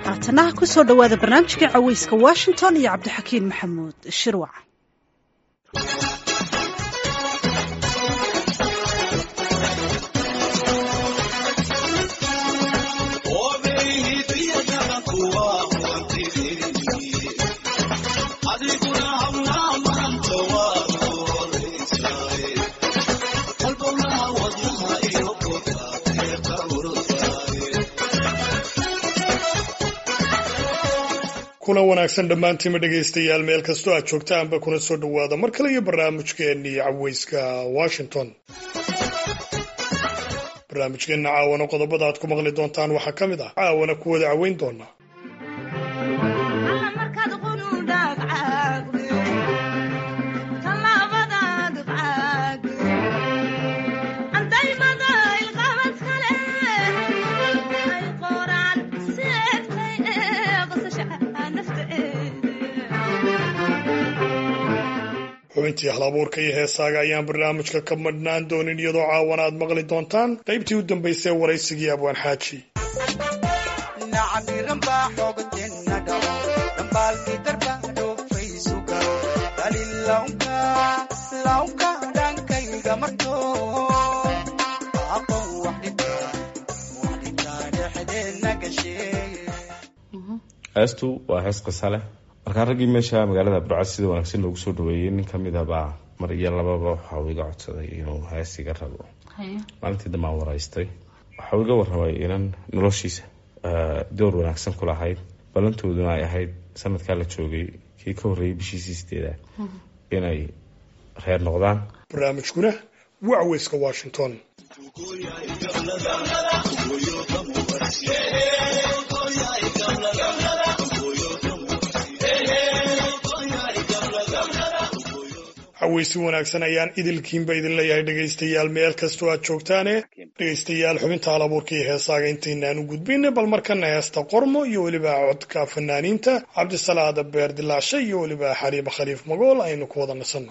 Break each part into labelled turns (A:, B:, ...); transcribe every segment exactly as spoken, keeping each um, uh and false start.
A: haatana ku soo dhawaada barnaamijka caweyska Washington iyo Cabdixakiin Maxamuud Shirwac.
B: kuna wanaagsan dhammaantiin dhageystayaal meel kastoo aad joogtaanba kuna soo dhawaada mar kale iyo barnaamijkeennii caweyska Washington. barnaamijkeenna caawana qodobada aad ku maqli doontaan waxaa ka mid ah caawana ku wada caweyn doona xubintii halabuurka iyo heesaaga ayaan barnaamijka ka madhnaan doonin iyadoo caawana aad maqli doontaan qaybtii u dambaysay waraysigii abwaan xaaji
C: heestu waa hees qisa leh markaa raggii meesha magaalada Burco sida wanaagsan loogu soo dhaweeyay nin kamid ah baa mar iyo lababa waxa uu iga codsaday inuu heesiga rabo maalintii dambe aan waraystay waxa uu iga warramay inaan noloshiisa door wanaagsan ku lahayd balantooduna ay ahayd sanadkaa la joogay kii ka horreeyay bishii sideedaad inay reer noqdaan.
B: barnaamijkuna waa caweyska Washington. caweysi wanaagsan ayaan idilkiinba idin leeyahay dhageystayaal meel kastoo aad joogtaane dhageystayaal xubinta halabuurka iyo heesaaga intaynaan u gudbin bal markana heesta qormo iyo weliba codka fanaaniinta Cabdisalaad Beer Dilaashay iyo weliba Xariib Khaliif Magool aynu ku wada nasanno.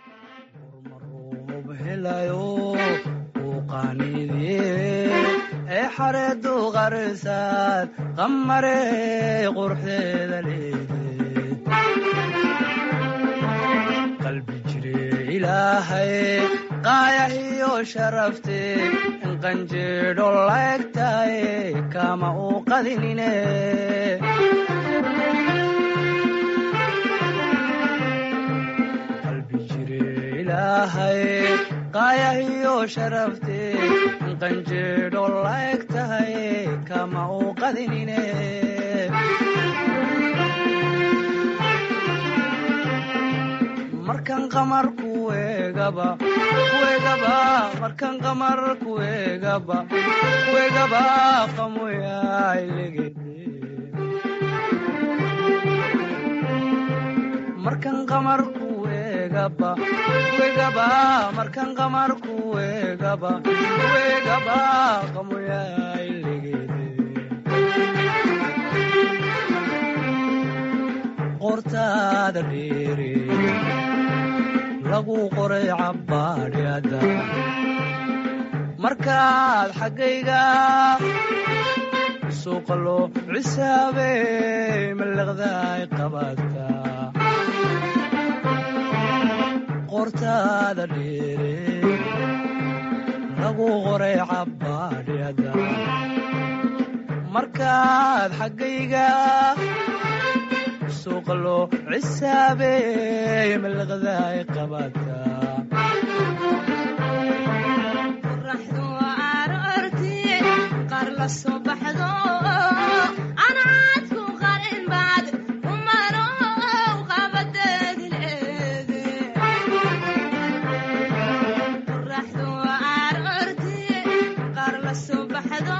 D: ee xareedu qarsaad qamare qurxeeda leeyahay qalbi jire ilaahay qaayahiyo sharafte in qanjeedho laegtaay kama u qadinine qalbi jire ilaahay qaayahiyo sharafte in qanjeedho laegtaay kama u qadinine markan qamar kuwegaba kuwegaba markan qamar kuwegaba kuwegaba qamoya ilegede markan qamar kuwegaba kuwegaba markan qamar kuwegaba kuwegaba qamoya ilegede qortaada dheere lagu qoray cabbaadhada markaad xaggayga suuqa loo cisaabey mallaqdaay qabaadka qortaada dheere lagu qoray cabbaadhada markaad xaggayga suuqa loo cisaabey mallaqdaay qabaadka qorraxdu aroortii qaar la soo baxdo anaadku qarin baad umaro qabadeedileede qorraxdu aroortii qaar la soo baxdo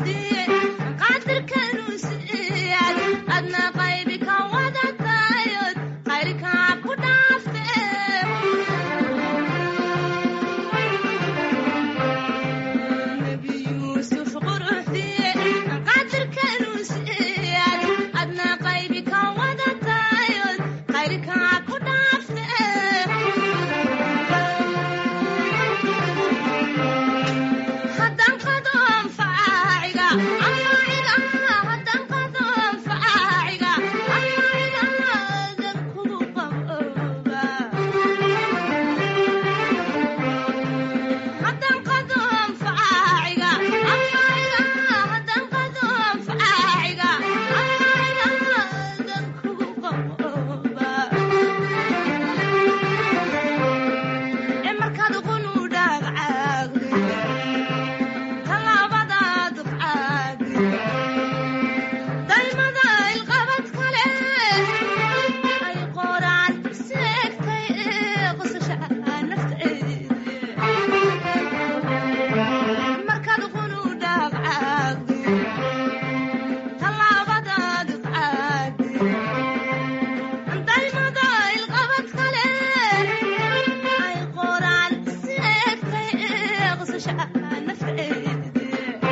D: adna qaybi ka wada tayo dad kale ay qoraan seegtay qosasha nafeede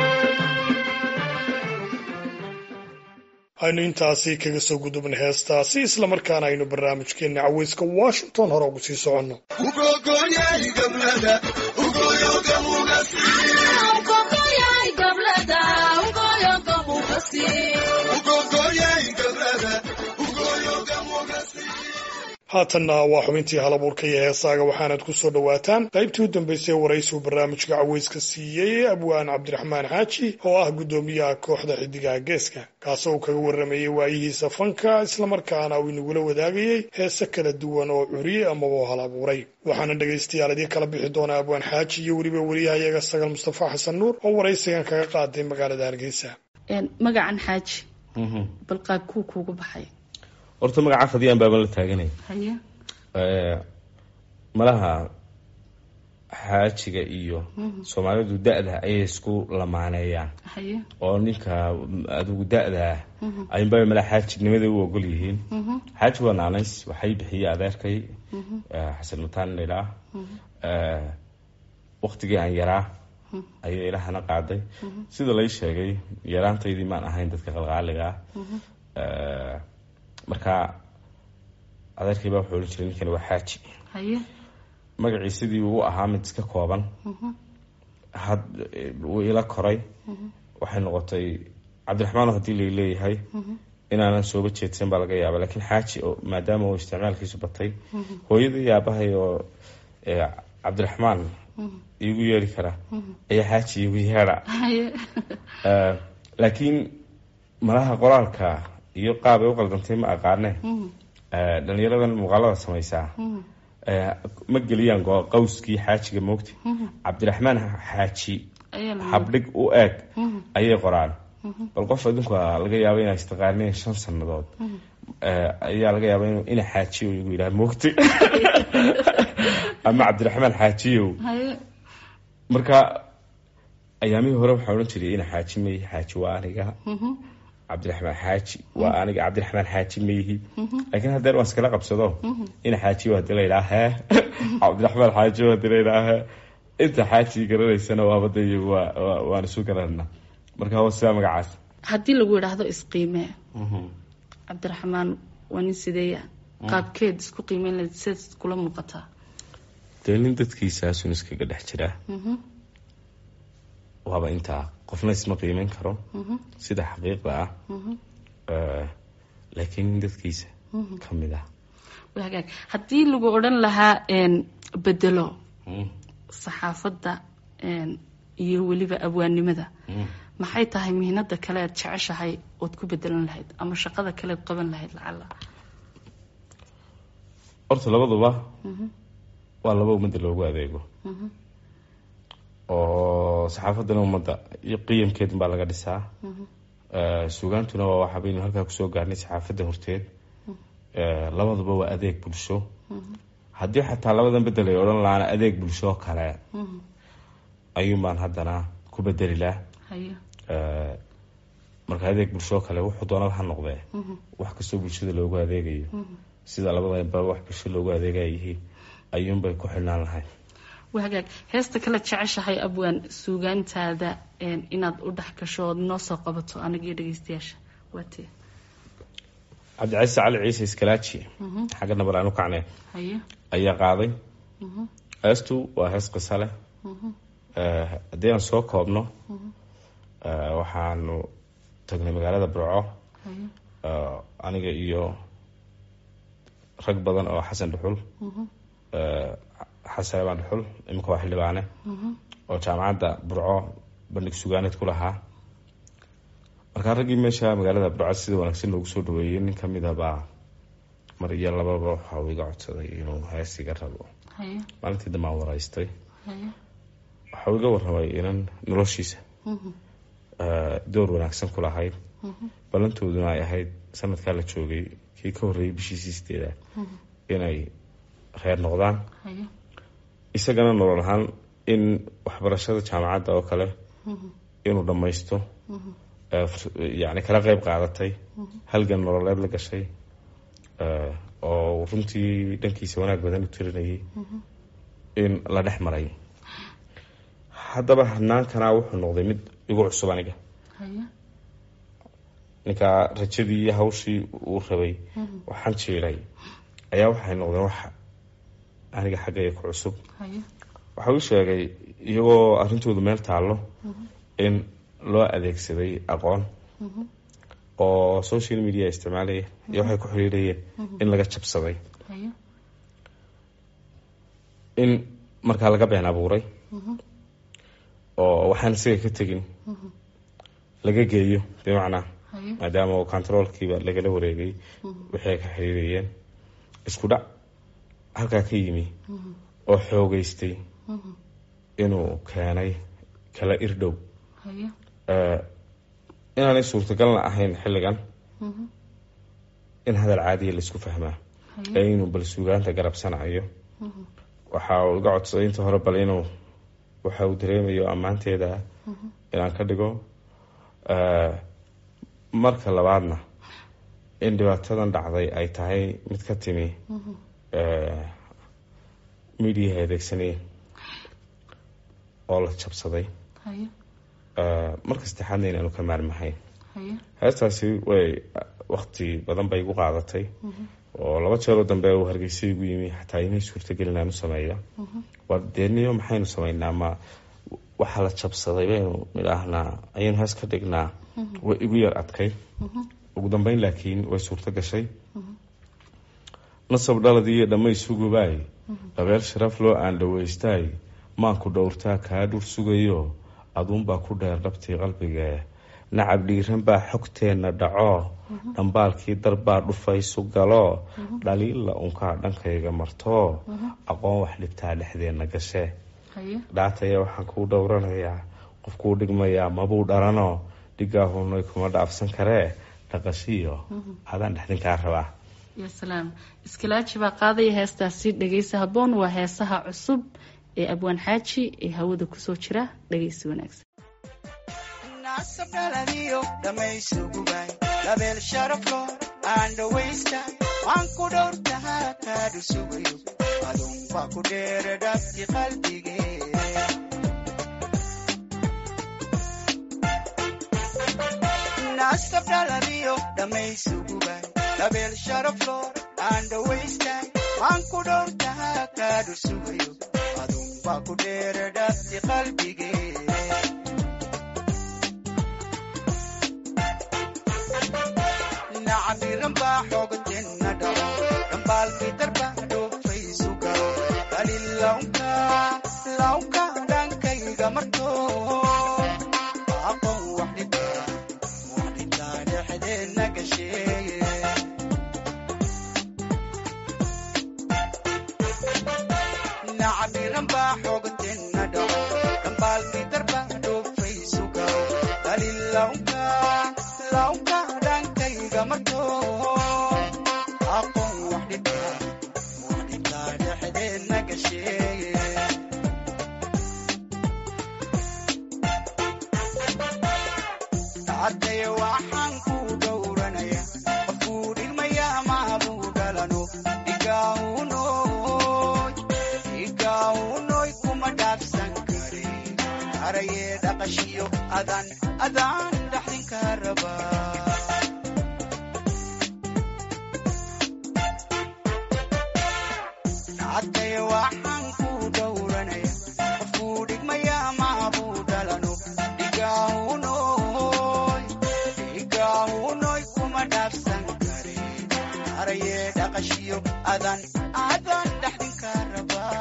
B: aynu intaasi kaga soo gudubnay heestaasi islamarkaana aynu barnaamijkeena caweyska washington hore ugu sii soconno. haatanna waa xubintii halabuurka iyo heesaaga waxaanad ku soo dhowaataan qaybtii u dambaysay waraysigu barnaamijka caweyska siiyey abwaan cabdiraxmaan xaaji oo ah guddoomiyaha kooxda xidigaha geeska kaasoo uu kaga warramayey waayihiisa fanka islamarkaana uu inagula wadaagayey heese kala duwan oo curiyey amaba halabuuray. waxaana dhegaystayaal idii kala bixi doonaa abwaan xaaji iyo weliba wariyahayaga sagal mustafa xasan nuur oo waraysigan kaga qaaday magaalada hargeysa.
E: magacan xaaji bal qaab kuu kuugu baxay?
C: horta magaca fadiyaan baaban la taaganay
E: haye
C: malaha xaajiga iyo Soomaalidu da'da ay isku lamaaneeyaan
E: haye
C: oo ninka adigu da'da ay baa malaha xaajinimada u ogol yihiin. xaaji waa naanays waxay bixiyay adeerkay xasan mutaan ilaa waqtigii aan yaraa ayay ilaahana qaaday sida la sheegay yaraantaydii maan ahayn dadka qalqaaliga ah marka adeerkay baa wuxuu jiray ninkan waa xaaji
E: haye
C: magaciisidii uu ahaa mid iska kooban had uu ila koray waxay noqotay cabdiraxmaan hadii la leeyahay inaanan soo jeedsan baa laga yaabaa laakiin xaaji oo maadaama uu isticmaalkiisu batay hooyada iyo aabahay oo cabdiraxmaan igu yeeri kara ayaa xaaji igu yeera laakiin malaha qoraalka iyo qaab ay u qaldantay ma aqaane dhalinyaradan muuqaalada samaysaa ma geliyaan qowskii xaajiga moogti cabdiraxmaan xaaji habdhig u eeg ayay qoraan bal qof adinku laga yaabo inay istaqaaneen shan sanadood ayaa laga yaabaa inuu ina xaajiyo igu yidhaha moogti ama cabdiraxmaan xaajiyow marka ayaamihii hore waxaa odhan jiray ina xaaji may xaaji waa aniga cabdiraxmaan xaaji waa aniga cabdiraxmaan xaaji mayhi laakiin haddeen waan iskala qabsado ina xaaji waa hadii la yidhaaha cabdiraxmaan xaaji waa hadii la yidhaaha inta xaaji garanaysana waabada iyagu waan isu garanana marka waa sidaa magacaas.
E: haddii lagu yidhaahdo isqiimee cabdiraxmaan waa nin sideeya qaabkeed isku qiimeyn lahayd sidaad kula muuqataa?
C: dee nin dadkiisaasun iskaga dhex jiraa waaba intaa qofna isma qiimeyn karo sida xaqiiqda ah laakiin dadkiisa ka mid ah.
E: wagaag haddii lagu odhan lahaa bedelo saxaafadda iyo weliba abwaannimada maxay tahay mihnada kale aad jeceshahay ood ku bedelan lahayd ama shaqada kale aad qaban lahayd lacala?
C: horta labaduba waa laba ummadda loogu adeego oo saxaafaddana ummadda iyo qiyamkeedun baa laga dhisaa suugaantuna waa waxa baynu halkaa kusoo gaarnay saxaafadda horteed labaduba waa adeeg bulsho haddii xataa labadan bedel ay odhan lahaana adeeg bulsho kale ayuun baan haddana ku bedeli laha marka adeeg bulsho kale wuxuu doonaba ha noqdee wax kastoo bulshada loogu adeegayo sida labadanba wax bulsho loogu adeegaya yihiin ayuunbay ku xidhnaan lahayd.
E: wagaag heesta kale jeceshahay abwaan suugaantaada inaad u dhex gasho ood noo soo qabato aniga iyo dhegeystayaasha waatee?
C: cabdicasiis cali ciise iskalaaji xagga nabar aan u kacneen ayaa qaaday. heestu waa hees qiso leh haddii aan soo koobno waxaanu tagnay magaalada burco aniga iyo rag badan oo xasan dhuxul xasan baan dhuxul imika waa xildhibaane oo jaamacadda burco bandhig sugaaneed ku lahaa markaa raggii meesha magaalada burco sida wanaagsan loogu soo dhaweeyey nin kamid a baa mar iyo lababa waxa uu iga codsaday inuu hees iga rabo. maalintii dambe aan waraystay waxa uu iga warramay inan noloshiisa door wanaagsan ku lahayd ballantooduna ay ahayd sanadkaa la joogay kii ka horreeyay bishiisii sideedaad inay reer noqdaan isagana nolol ahaan in waxbarashada jaamacadda oo kale inuu dhammaysto yacni kala qayb qaadatay halgan nololeed la gashay oo runtii dhankiisa wanaag badan u tirinayay in la dhex maray. haddaba hanaankana wuxuu noqday mid igu cusub aniga. ninka rajadii iyo hawshii uu rabay waxaan jiray ayaa waxay noqdeen wax aniga xaggayga ku cusub. waxa uu sheegay iyagoo arrintoodu meel taallo in loo adeegsaday aqoon oo social media isticmaalaya iyo waxay ku xiriirayeen in laga jabsaday, in markaa laga been abuuray oo waxaan isaga ka tegin laga geeyo bimacnaa maadaama oo controlkiiba lagala wareegay waxay ka xiriirayeen isku dhac halkaa ka yimi oo xoogeystay inuu keenay kala irdhow inaanay suurtagalna ahayn xilligan in hadal caadiya laisku fahmaa ee inuu bal suugaanta garabsanayo. waxa uu iga codsaday inta hore bal inuu waxa uu dareemayo ammaanteeda inaan ka dhigo, marka labaadna in dhibaatadan dhacday ay tahay mid ka timi midiyaha adeegsanayeen oo la jabsaday. marka saddexaadna inaanu ka maarmahayn. heestaasi way wakti badan bay igu qaadatay oo laba jeeroo dambe uu Hargeysa igu yimi xataa inay suurtagal inaan u sameeyo. waa deeniyo maxaynu sameynaa ma waxa la jabsaday baynu midaahnaa ayaynu hees ka dhignaa. way igu yar adkay ugu dambeyn laakiin way suurta gashay. nasab dhaladii iyo dhamay sugubaay dabeel sharaf loo aan dhaweystay maanku dhowrtaa kaa dhur sugayo aduunbaa ku dheer dhabtii qalbiga nacab dhiiran baa xogteenna dhaco dhambaalkii darbaa dhufaysu galo dhaliilla unkaa dhankayga marto aqoon wax dhibtaa dhexdeenna gashe dhaataya waxaan kuu dhowranayaa qofkuu dhigmayaa mabuu dharano dhigaahunoy kuma dhaafsan karee dhaqashiyo adaan dhexdin kaa rabaa.
E: ya salaam. Iskalaaji baa qaadaya heestaasi. dhegeysa habboon waa heesaha cusub ee abwaan xaaji ee hawada kusoo jira. dhegeysi wanaagsan.
F: nasab dhaladiyo dhamaysugubaay labeel sharaflo aan dhawaysta waan ku dhowrtaha kaadhu sugayo adunbaa ku dheere dhabti qalbige nasab dhaladiyo dhamaysugubaay labeel sharaflo aan dhawaysta waan ku dhowrtaha kaadhu sugayo adunbaa ku dheere dhabti qalbige عبيرن با حوغتنا دو رمبال في دربا دو فيسوكا قليل لونكا لونكا دانكا يغمرتو أقوى وحدتا وحدتا دحدنا كشي عبيرن با حوغتنا دو رمبال في دربا دو فيسوكا قليل لونكا لونكا gamarto aqoon wax dhibta wax dhibta dhexdeena gashay taatay waxaan ku dhowranaya qofku dhigmaya ma buu dhalano digaahuno digaahuno kuma dhaafsan kare araye dhaqashiyo adan adan dhaxin ka rabaa waxaan ku dhowranaya qofku dhigmaya ma buu dhalano digaahunoy digaahunoy kuma dhaafsan kare araye dhaqashiyo adan adan dhaxdin ka rabaa.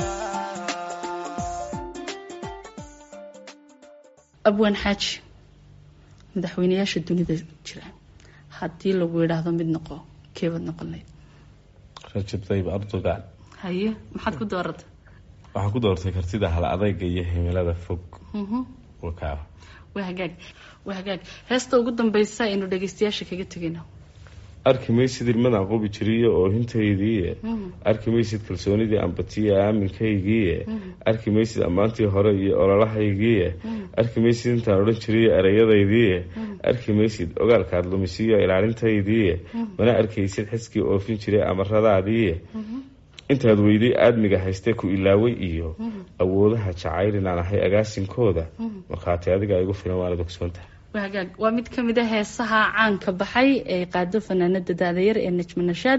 E: abwaan xaaji madaxweynayaasha dunida jira haddii lagu yidhaahdo mid noqo keebad noqon lahayd?
C: Rajab Tayyip Erdogan.
E: haye maxaad ku dooratay?
C: waxaan ku doortay kartida hal adayga iyo himilada fog. wakaa
E: waa hagaag waa hagaag heesta ugu dambaysa aynu dhageystayaasha kaga tegayno
C: arki maysid ilmadaan qubi jiriyo oo hintaydii arki maysid kalsoonidii ambatiya aaminkaygii arki maysid ammaantii hore iyo ololahaygii arki maysid intaan odhan jiriyo erayadaydii arki maysid ogaalkaad lumisiyo ilaalintaydii mana arkaysid xiskii oofin jiray amaradaadii intaad weyday aadmiga haystee ku ilaaway iyo awoodaha jacayl inaan ahay agaasinkooda markhaati adiga igu filan waanad ogsoontahay.
E: wagaag waa mid ka mid ah heesaha caanka baxay ee qaado fanaanada daadayar ee Najma Nashaad.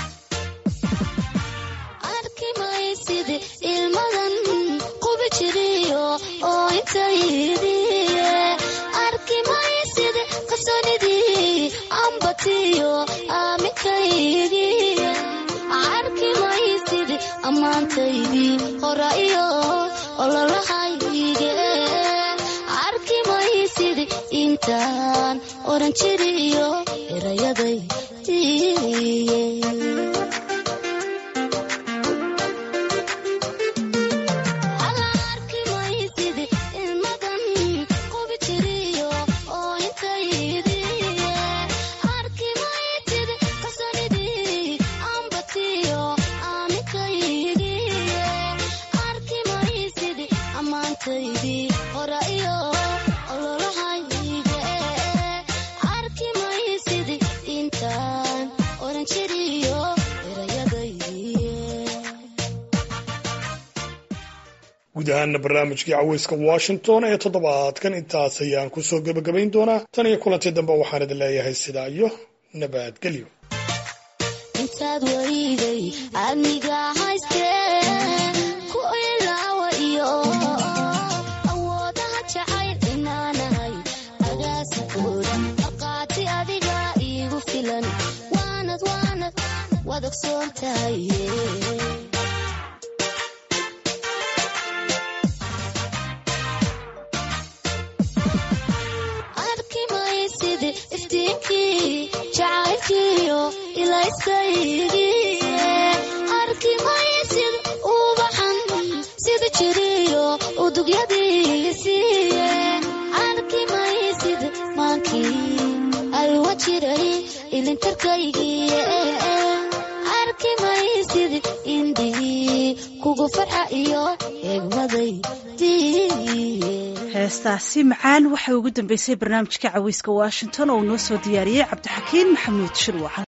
D: arki maysid ilmadan qubi jiriyo oo intaydii arki maysid kalsoonidii ambatiyo aaminkaygii arki maysid ammaantaydii hore iyo ololahaygii arki maysid intaan oran jiriyo erayadaydii
B: guud ahaana barnaamijkii caweyska washington ee toddobaadkan intaas ayaan kusoo gebagabayn doonaa tan iyo kulantii dambe waxaan idin leeyahay sidaa iyo nabadgelyo.
D: intaad weyday aadmiga haystee ku ilaawa iyo awoodaha jacayl inaanahay agaasikooda markhaati adiga iigu filan waanad waanad waad ogsoon tahay. jacaylkiyo ilayskaygii arki maysid ubaxan sida jiriyo udugyadiisii arki maysid maankii alwa jiray ilintarkaygii arki maysid indhihii kugu farxa iyo eegmadaydii.
A: heestaasi macaan waxay ugu dambeysay barnaamijka caweyska washington oo noo soo diyaariyey cabdixakiin maxamuud shirwac.